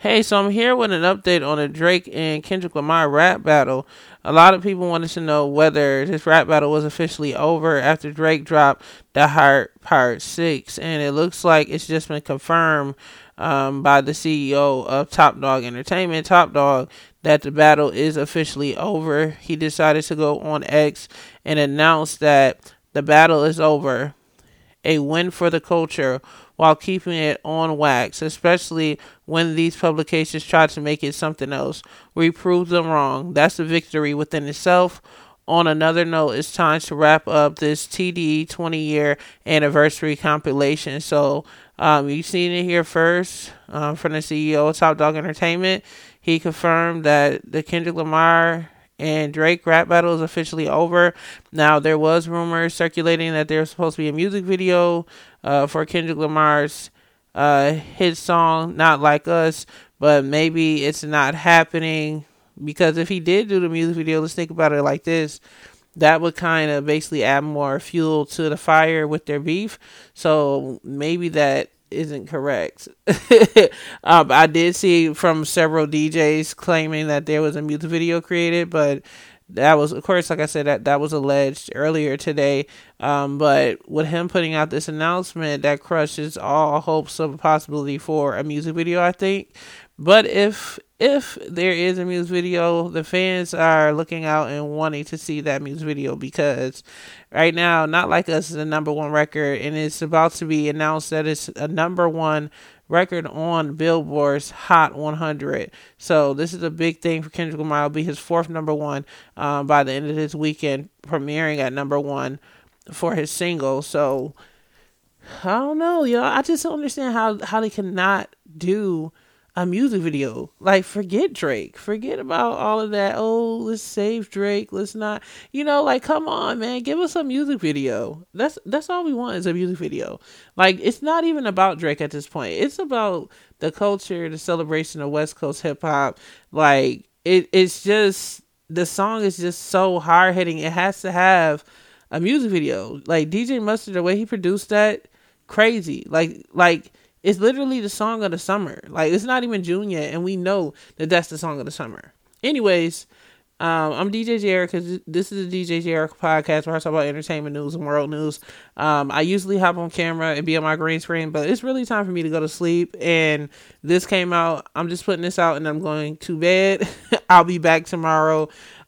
Hey, so I'm here with an update on the Drake and Kendrick Lamar rap battle. A lot of people wanted to know whether this rap battle was officially over after Drake dropped The Heart Part 6, and it looks like it's just been confirmed by the CEO of Top Dog Entertainment, Top Dog, that the battle is officially over. He decided to go on X and announce that the battle is over, a win for the culture, while keeping it on wax, especially when these publications try to make it something else. We proved them wrong. That's a victory within itself. On another note, it's time to wrap up this TDE 20-year anniversary compilation. So you've seen it here first from the CEO of Top Dog Entertainment. He confirmed that the Kendrick Lamar and Drake rap battle is officially over. Now, there was rumors circulating that there was supposed to be a music video for Kendrick Lamar's hit song, Not Like Us, but maybe it's not happening, because if he did do the music video, let's think about it like this. That would kind of basically add more fuel to the fire with their beef. So maybe that isn't correct. I did see from several DJs claiming that there was a music video created, but that was, of course, like I said, that was alleged earlier today. But with him putting out this announcement, that crushes all hopes of a possibility for a music video, I think. But if there is a music video, the fans are looking out and wanting to see that music video, because right now, Not Like Us is a number one record, and it's about to be announced that it's a number one record on Billboard's Hot 100. So this is a big thing for Kendrick Lamar. It'll be his fourth number one by the end of this weekend, premiering at number one for his single. So I don't know, y'all. I just don't understand how they cannot do a music video. Like, forget Drake. Forget about all of that. Oh, let's save Drake. Let's not, like, come on, man. Give us a music video. That's all we want, is a music video. Like, it's not even about Drake at this point. It's about the culture, the celebration of West Coast hip hop. Like, it's just, the song is just so hard hitting. It has to have a music video. Like, DJ Mustard, the way he produced that, crazy. Like, it's literally the song of the summer. Like, it's not even June yet, and we know that that's the song of the summer. Anyways, I'm DJ Jerica. This is the DJ Jerica podcast, where I talk about entertainment news and world news. I usually hop on camera and be on my green screen, but it's really time for me to go to sleep. And this came out. I'm just putting this out, and I'm going to bed. I'll be back tomorrow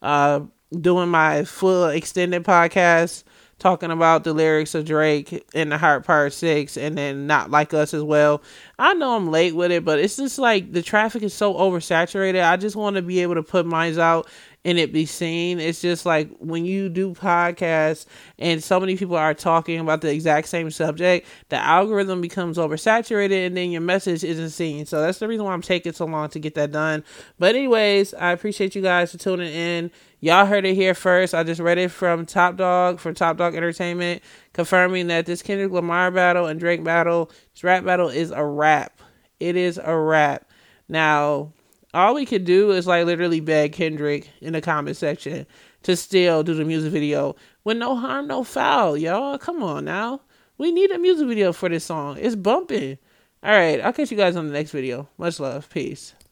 doing my full extended podcast, talking about the lyrics of Drake in The Heart Part 6, and then Not Like Us as well. I know I'm late with it, but it's just like the traffic is so oversaturated. I just want to be able to put mine out and it be seen. It's just like when you do podcasts and so many people are talking about the exact same subject, the algorithm becomes oversaturated and then your message isn't seen. So that's the reason why I'm taking so long to get that done. But anyways, I appreciate you guys for tuning in. Y'all heard it here first. I just read it from Top Dog Entertainment, confirming that this Kendrick Lamar battle and Drake battle, this rap battle, is a wrap. It is a wrap. Now, all we could do is like literally beg Kendrick in the comment section to still do the music video with no harm, no foul, y'all. Come on now. We need a music video for this song. It's bumping. All right, I'll catch you guys on the next video. Much love. Peace.